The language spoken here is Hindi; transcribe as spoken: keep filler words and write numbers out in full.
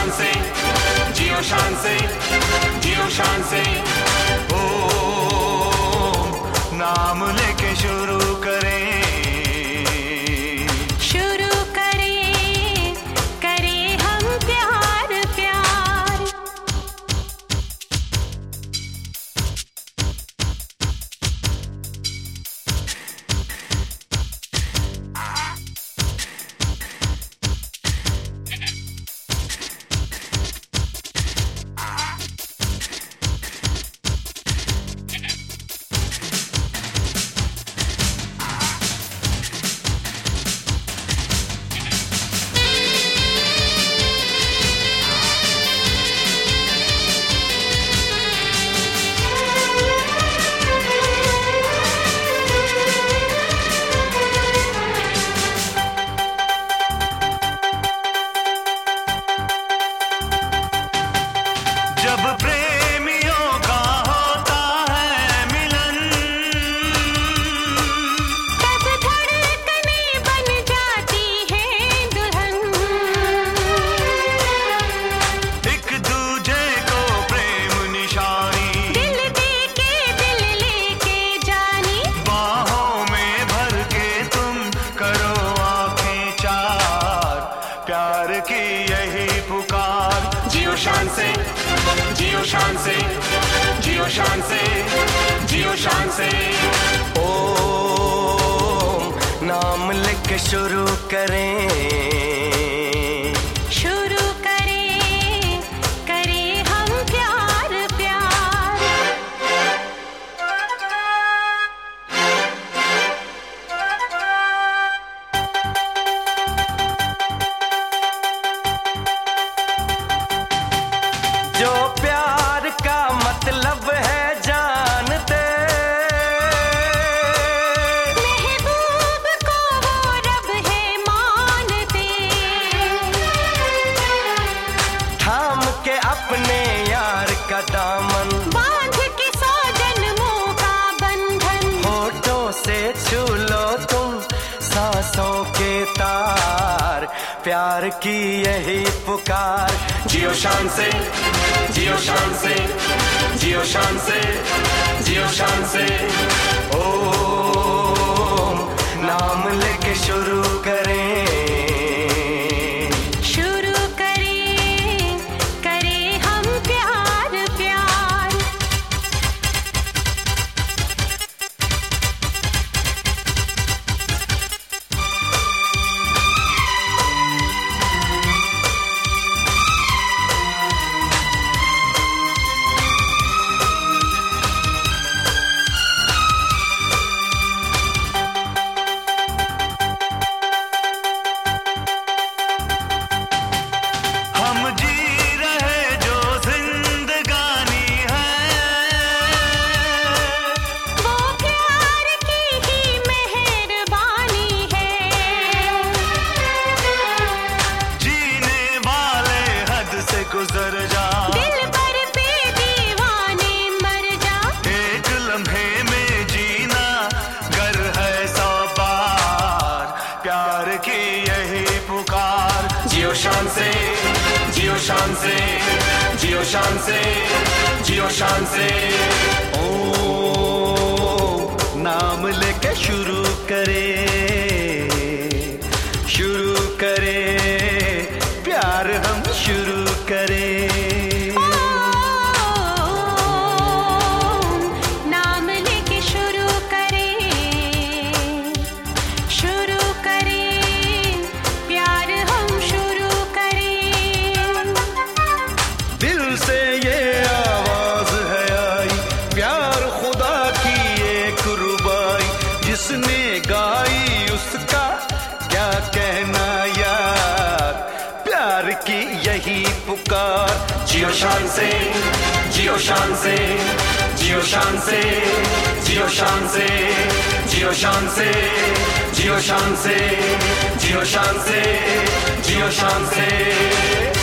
शान से, जियो शान से, जियो शान से। ओ नाम लेके शुरू करें, शुरू करें, करें हम प्यार प्यार। जब प्रेमियों का होता है मिलन, तब धड़कनें बन जाती हैं दुल्हन। एक दूजे को प्रेम निशानी, दिल दे के दिल लेके जानी, बाहों में भर के तुम करो आंखें चार, प्यार की यही पुकार। जियो शान से, जियो शान से, जियो शान से, जियो शान से। ओ नाम लेके शुरू करें, शुरू करें, करें हम प्यार प्यार। जो प्यार का मतलब है जानते, महबूब को वो रब है मानते, थाम के अपने यार का दामन, बांध के सौ जन्मों का बंधन। होठों से छू लो तुम सांसों के तार, प्यार की यही पुकार। जियो शान से, जियो शान से, जियो शान से, जियो शान से। ओ नाम लेके शुरू करें, शुरू करें, करें हम प्यार प्यार। हम जी रहे जो जिंदगानी है, वो प्यार की ही मेहरबानी है, जीने वाले हद से गुजर जा, दिल पर पे दीवाने मर जा। एक लम्हे में जीना गर है सौ बार, प्यार की यही पुकार। जियो शान से, जियो शान से, जियो शान से, जियो शान से। ओ नाम लेके शुरू करें, शुरू करें प्यार हम शुरू करें। नाम लेके शुरू करें, शुरू करें, प्यार हम शुरू करें। दिल से ये आवाज है आई, प्यार खुदा की एक रुबाई, जिसने गाई उसका क्या कहना यार, प्यार की यही पुकार। जियो शान से, जियो शान से, जियो शान से, जियो शान से, जियो शान से, जियो शान से, जियो शान से, जियो शान से।